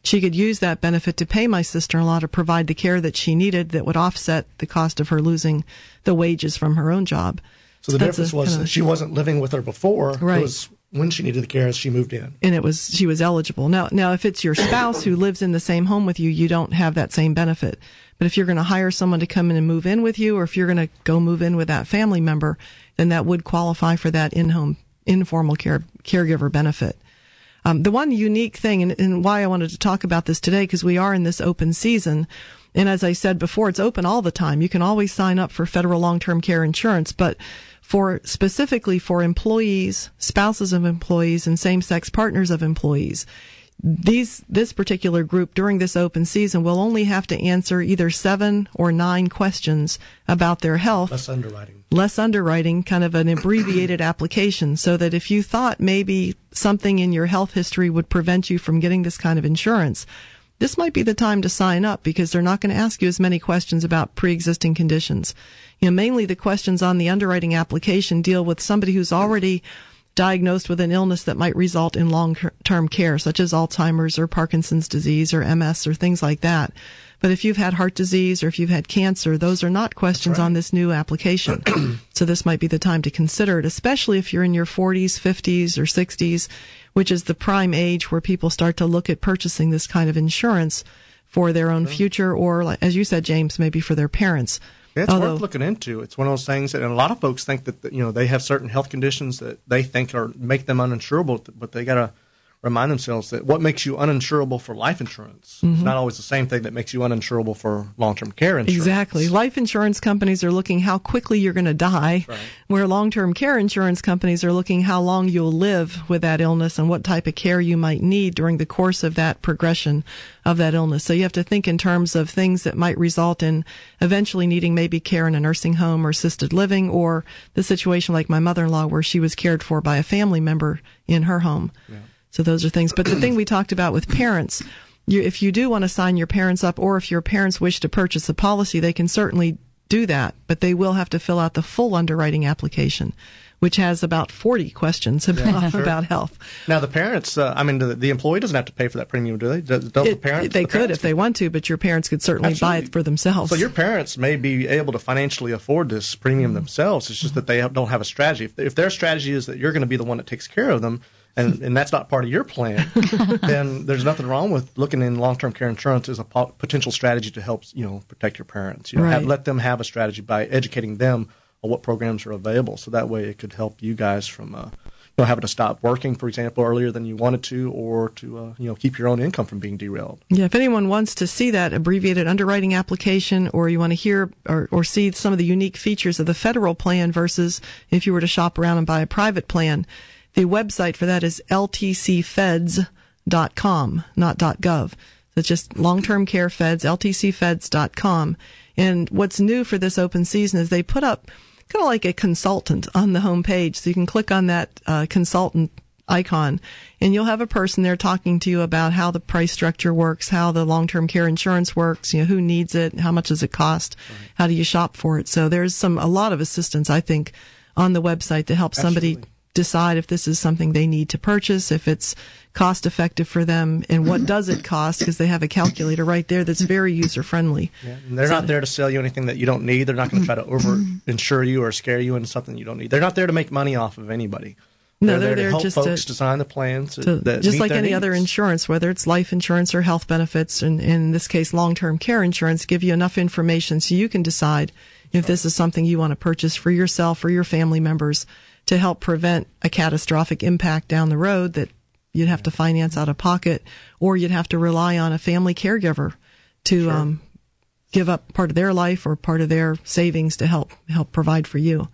she could use that benefit to pay my sister-in-law to provide the care that she needed that would offset the cost of her losing the wages from her own job. So the That's difference a, was kinda, that she wasn't living with her before. Right. It was when she needed the care as she moved in. And it was she was eligible. Now, now if it's your spouse who lives in the same home with you, you don't have that same benefit. But if you're going to hire someone to come in and move in with you, or if you're going to go move in with that family member, then that would qualify for that in-home informal care caregiver benefit. Um, the one unique thing, and, and why I wanted to talk about this today, because we are in this open season, and as I said before, it's open all the time. You can always sign up for federal long-term care insurance, but for specifically for employees, spouses of employees, and same-sex partners of employees, these this particular group during this open season will only have to answer either seven or nine questions about their health. Less underwriting. Less underwriting, kind of an abbreviated application, so that if you thought maybe something in your health history would prevent you from getting this kind of insurance, this might be the time to sign up, because they're not going to ask you as many questions about pre-existing conditions. You know, mainly the questions on the underwriting application deal with somebody who's already diagnosed with an illness that might result in long-term care, such as Alzheimer's or Parkinson's disease or M S or things like that. But if you've had heart disease or if you've had cancer, those are not questions right. on this new application. So this might be the time to consider it, especially if you're in your forties, fifties, or sixties, which is the prime age where people start to look at purchasing this kind of insurance for their own future, or, as you said, James, maybe for their parents. Yeah, it's Although, worth looking into. It's one of those things that, and a lot of folks think that, you know, they have certain health conditions that they think are make them uninsurable, but they got to remind themselves that what makes you uninsurable for life insurance mm-hmm. is not always the same thing that makes you uninsurable for long-term care insurance. Exactly. Life insurance companies are looking how quickly you're going to die, right. where long-term care insurance companies are looking how long you'll live with that illness and what type of care you might need during the course of that progression of that illness. So you have to think in terms of things that might result in eventually needing maybe care in a nursing home or assisted living, or the situation like my mother-in-law where she was cared for by a family member in her home. Yeah. So those are things. But the thing we talked about with parents, you, if you do want to sign your parents up, or if your parents wish to purchase a policy, they can certainly do that, but they will have to fill out the full underwriting application, which has about forty questions about, yeah, sure. about health. Now, the parents, uh, I mean, the, the employee doesn't have to pay for that premium, do they? Don't the it, parents? They the could parents if they want to, but your parents could certainly Absolutely. buy it for themselves. So your parents may be able to financially afford this premium mm-hmm. themselves. It's just that they have, don't have a strategy. If, if their strategy is that you're going to be the one that takes care of them, and, and that's not part of your plan, then there's nothing wrong with looking in long-term care insurance as a po- potential strategy to help, you know, protect your parents. You know, right. have, let them have a strategy by educating them on what programs are available. So that way it could help you guys from, uh, you know, having to stop working, for example, earlier than you wanted to, or to, uh, you know, keep your own income from being derailed. Yeah, if anyone wants to see that abbreviated underwriting application, or you want to hear or, or see some of the unique features of the federal plan versus if you were to shop around and buy a private plan, the website for that is L T C feds dot com, not .gov. So it's just long-term care feds, L T C feds dot com. And what's new for this open season is they put up kind of like a consultant on the home page. So you can click on that uh, consultant icon, and you'll have a person there talking to you about how the price structure works, how the long-term care insurance works, you know, who needs it, how much does it cost, right. how do you shop for it. So there's some a lot of assistance, I think, on the website to help somebody Absolutely. decide if this is something they need to purchase, if it's cost effective for them, and what does it cost, because they have a calculator right there that's very user friendly. Yeah, and they're so, not there to sell you anything that you don't need. They're not going to try to over insure you or scare you into something you don't need. They're not there to make money off of anybody. No, they're, they're there there to help just folks to, design the plans to, to, that just meet like their any needs. other insurance, whether it's life insurance or health benefits, and in this case long-term care insurance, give you enough information so you can decide if right. this is something you want to purchase for yourself or your family members to help prevent a catastrophic impact down the road that you'd have to finance out of pocket, or you'd have to rely on a family caregiver to sure. um, give up part of their life or part of their savings to help help provide for you.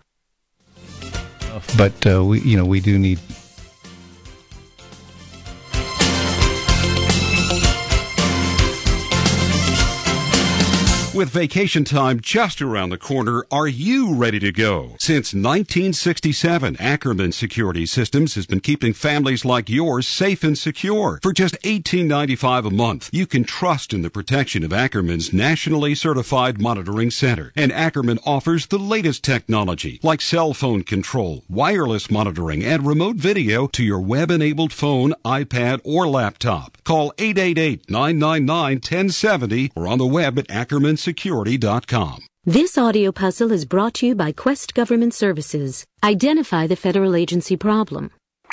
But uh, we, you know, we do need. With vacation time just around the corner, are you ready to go? Since nineteen sixty-seven, Ackerman Security Systems has been keeping families like yours safe and secure. For just eighteen ninety-five a month, you can trust in the protection of Ackerman's nationally certified monitoring center. And Ackerman offers the latest technology, like cell phone control, wireless monitoring, and remote video to your web-enabled phone, iPad, or laptop. Call eight eight eight, nine nine nine, one oh seven oh or on the web at ackerman security dot com. This audio puzzle is brought to you by Quest Government Services. Identify the federal agency problem.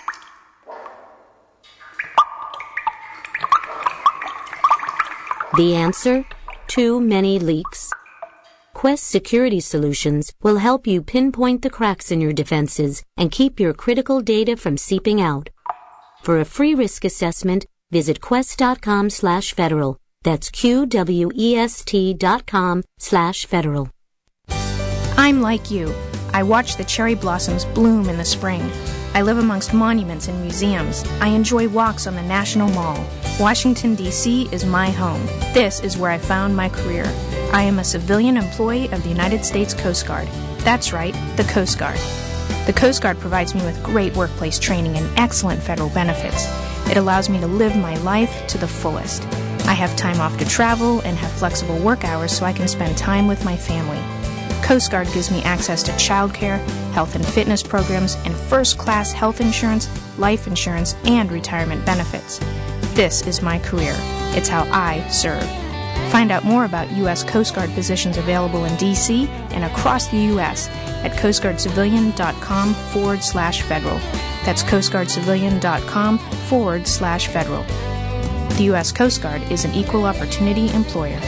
The answer? Too many leaks. Quest Security Solutions will help you pinpoint the cracks in your defenses and keep your critical data from seeping out. For a free risk assessment, visit quest.com slash federal. That's Q-W-E-S-T dot com slash federal. I'm like you. I watch the cherry blossoms bloom in the spring. I live amongst monuments and museums. I enjoy walks on the National Mall. Washington, D C is my home. This is where I found my career. I am a civilian employee of the United States Coast Guard. That's right, the Coast Guard. The Coast Guard provides me with great workplace training and excellent federal benefits. It allows me to live my life to the fullest. I have time off to travel and have flexible work hours so I can spend time with my family. Coast Guard gives me access to childcare, health and fitness programs, and first-class health insurance, life insurance, and retirement benefits. This is my career. It's how I serve. Find out more about U S Coast Guard positions available in D C and across the U S at coastguardcivilian.com forward slash federal. That's coastguardcivilian.com forward slash federal. The U S Coast Guard is an equal opportunity employer.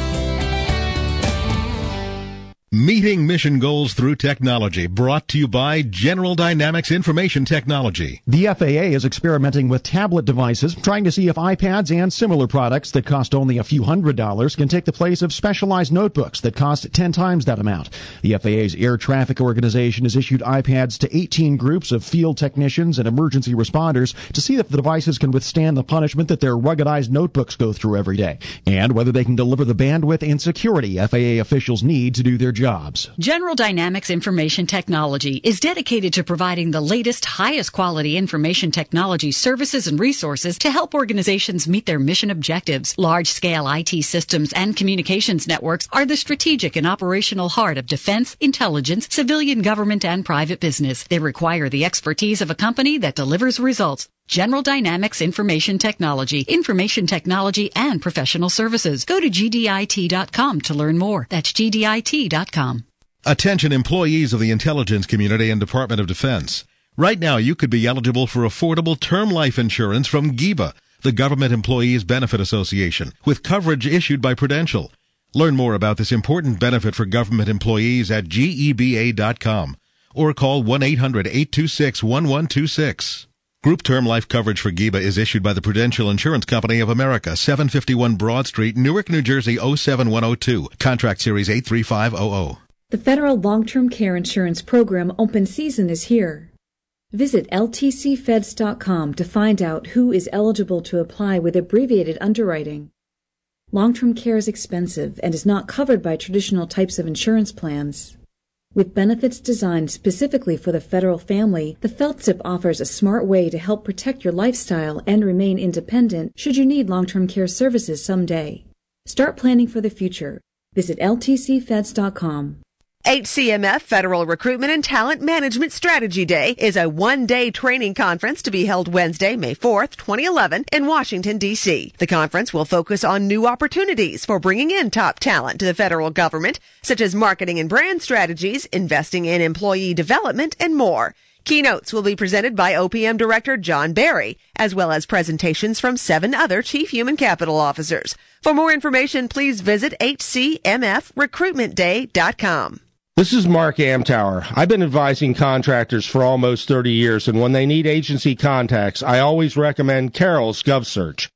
Meeting mission goals through technology, brought to you by General Dynamics Information Technology. The F A A is experimenting with tablet devices, trying to see if iPads and similar products that cost only a few hundred dollars can take the place of specialized notebooks that cost ten times that amount. The F A A's Air Traffic Organization has issued iPads to eighteen groups of field technicians and emergency responders to see if the devices can withstand the punishment that their ruggedized notebooks go through every day, and whether they can deliver the bandwidth and security F A A officials need to do their jobs. General Dynamics Information Technology is dedicated to providing the latest, highest quality information technology services and resources to help organizations meet their mission objectives. Large-scale I T systems and communications networks are the strategic and operational heart of defense, intelligence, civilian government, and private business. They require the expertise of a company that delivers results. General Dynamics Information Technology, information technology, and professional services. Go to G D I T dot com to learn more. That's G D I T dot com. Attention employees of the intelligence community and Department of Defense. Right now, you could be eligible for affordable term life insurance from G I B A, the Government Employees Benefit Association, with coverage issued by Prudential. Learn more about this important benefit for government employees at G E B A dot com or call one eight hundred, eight two six, one one two six. Group term life coverage for G I B A is issued by the Prudential Insurance Company of America, seven fifty-one Broad Street, Newark, New Jersey, oh seven one oh two. Contract series eight three five hundred. The Federal Long-Term Care Insurance Program open season is here. Visit L T C feds dot com to find out who is eligible to apply with abbreviated underwriting. Long-term care is expensive and is not covered by traditional types of insurance plans. With benefits designed specifically for the federal family, the FELTSIP offers a smart way to help protect your lifestyle and remain independent should you need long-term care services someday. Start planning for the future. Visit L T C feds dot com. H C M F Federal Recruitment and Talent Management Strategy Day is a one-day training conference to be held Wednesday, May fourth, twenty eleven in Washington, D C. The conference will focus on new opportunities for bringing in top talent to the federal government, such as marketing and brand strategies, investing in employee development, and more. Keynotes will be presented by O P M Director John Barry, as well as presentations from seven other Chief Human Capital Officers. For more information, please visit H C M F recruitment day dot com. This is Mark Amtower. I've been advising contractors for almost thirty years, and when they need agency contacts, I always recommend Carroll's GovSearch.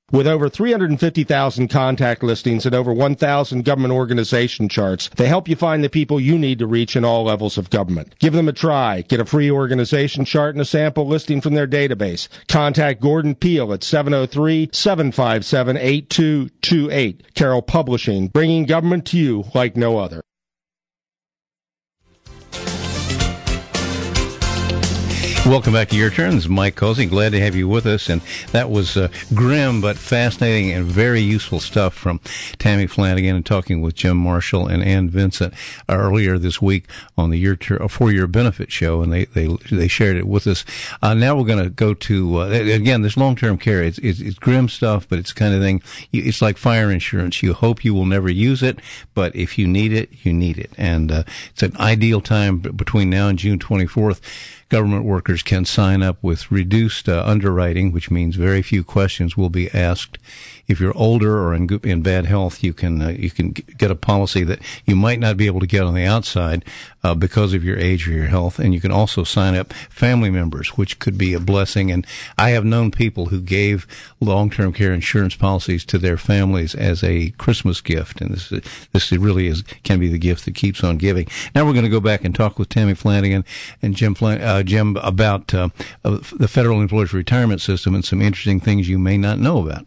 With over three hundred fifty thousand contact listings and over one thousand government organization charts, they help you find the people you need to reach in all levels of government. Give them a try. Get a free organization chart and a sample listing from their database. Contact Gordon Peel at seven oh three, seven five seven, eight two two eight. Carroll Publishing, bringing government to you like no other. Welcome back to Your Turn. This is Mike Cozy. Glad to have you with us. And that was uh, grim but fascinating and very useful stuff from Tammy Flanagan and talking with Jim Marshall and Ann Vincent earlier this week on the Your Turn four-year benefit show, and they they they shared it with us. Uh, now we're going to go to uh, again this long-term care. It's, it's it's grim stuff, but it's the kind of thing. It's like fire insurance. You hope you will never use it, but if you need it, you need it. And uh, it's an ideal time between now and June twenty-fourth. Government workers can sign up with reduced uh, underwriting, which means very few questions will be asked. If you're older or in, in bad health, you can uh, you can get a policy that you might not be able to get on the outside uh, because of your age or your health. And you can also sign up family members, which could be a blessing. And I have known people who gave long-term care insurance policies to their families as a Christmas gift. And this this really is can be the gift that keeps on giving. Now we're going to go back and talk with Tammy Flanagan and Jim Flan- uh, Jim about uh, uh, the Federal Employees Retirement System and some interesting things you may not know about.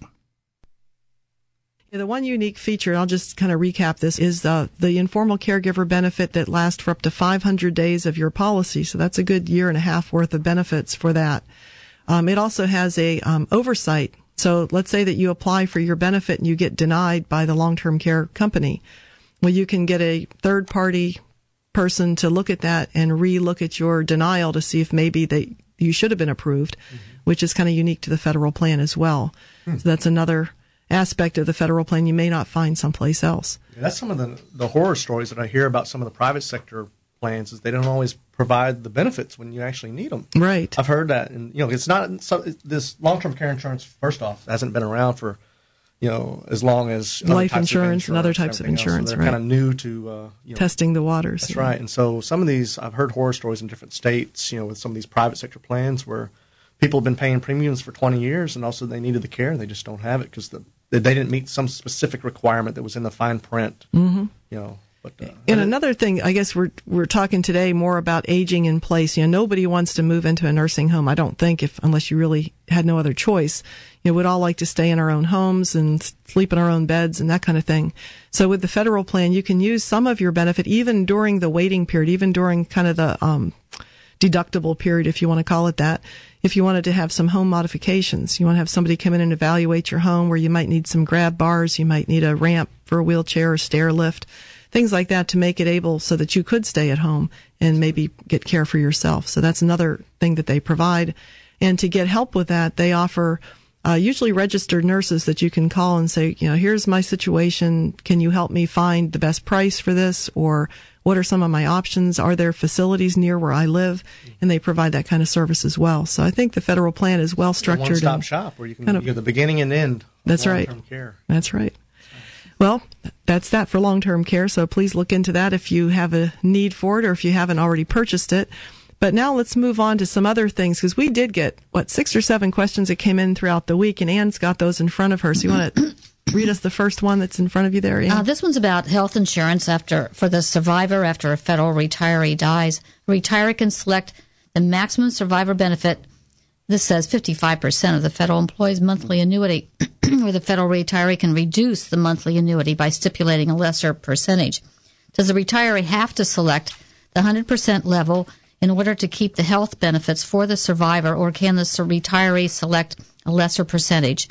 Yeah, the one unique feature, I'll just kind of recap this, is uh, the informal caregiver benefit that lasts for up to five hundred days of your policy. So that's a good year and a half worth of benefits for that. Um, it also has a um, oversight. So let's say that you apply for your benefit and you get denied by the long-term care company. Well, you can get a third-party person to look at that and re-look at your denial to see if maybe they you should have been approved, mm-hmm. which is kind of unique to the federal plan as well. Hmm. So that's another aspect of the federal plan you may not find someplace else. Yeah, that's some of the the horror stories that I hear about some of the private sector plans is they don't always provide the benefits when you actually need them. Right. I've heard that, and you know, it's not so, this long-term care insurance. First off, hasn't been around for you know as long as life insurance, insurance and other types of insurance. So they're right. kind of new to uh, you know, testing the waters. That's yeah. right. And so some of these, I've heard horror stories in different states. You know, with some of these private sector plans where people have been paying premiums for twenty years, and also they needed the care, and they just don't have it because the they didn't meet some specific requirement that was in the fine print. Mm-hmm. You know, but uh, and another thing, I guess we're we're talking today more about aging in place. You know, nobody wants to move into a nursing home. I don't think, if unless you really had no other choice. You know, we'd all like to stay in our own homes and sleep in our own beds and that kind of thing. So with the federal plan, you can use some of your benefit even during the waiting period, even during kind of the um, deductible period, if you want to call it that. If you wanted to have some home modifications, you want to have somebody come in and evaluate your home where you might need some grab bars, you might need a ramp for a wheelchair or stair lift, things like that to make it able so that you could stay at home and maybe get care for yourself. So that's another thing that they provide. And to get help with that, they offer uh, usually registered nurses that you can call and say, you know, here's my situation. Can you help me find the best price for this? Or what are some of my options? Are there facilities near where I live? And they provide that kind of service as well. So I think the federal plan is well structured. One stop shop where you can kind of, you get the beginning and end. That's right. Care. That's right. Well, that's that for long-term care. So please look into that if you have a need for it or if you haven't already purchased it. But now let's move on to some other things, because we did get, what, six or seven questions that came in throughout the week, and Ann's got those in front of her. So you want to read us the first one that's in front of you there, Ann? Uh, this one's about health insurance after for the survivor after a federal retiree dies. A retiree can select the maximum survivor benefit. This says fifty-five percent of the federal employee's monthly annuity, or the federal retiree can reduce the monthly annuity by stipulating a lesser percentage. Does the retiree have to select the one hundred percent level in order to keep the health benefits for the survivor, or can the retiree select a lesser percentage?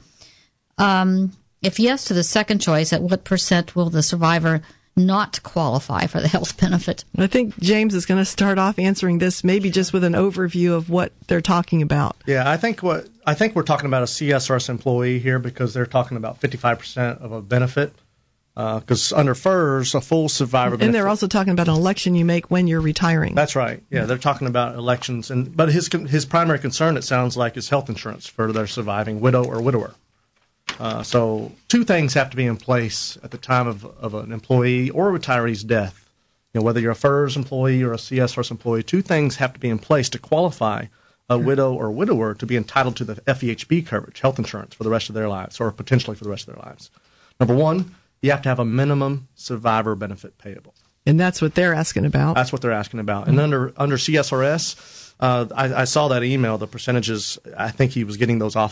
Um, if yes to the second choice, at what percent will the survivor not qualify for the health benefit? I think James is going to start off answering this maybe just with an overview of what they're talking about. Yeah, I think what I think we're talking about a C S R S employee here, because they're talking about fifty-five percent of a benefit. Because uh, under F E R S, a full survivor benefit. And they're also talking about an election you make when you're retiring. That's right. Yeah, they're talking about elections. and But his his primary concern, it sounds like, is health insurance for their surviving widow or widower. Uh, so two things have to be in place at the time of, of an employee or a retiree's death. You know, whether you're a F E R S employee or a C S R S employee, two things have to be in place to qualify a widow or widower to be entitled to the F E H B coverage, health insurance, for the rest of their lives, or potentially for the rest of their lives. Number one, you have to have a minimum survivor benefit payable. And that's what they're asking about. That's what they're asking about. And under under C S R S, uh, I, I saw that email, the percentages, I think he was getting those off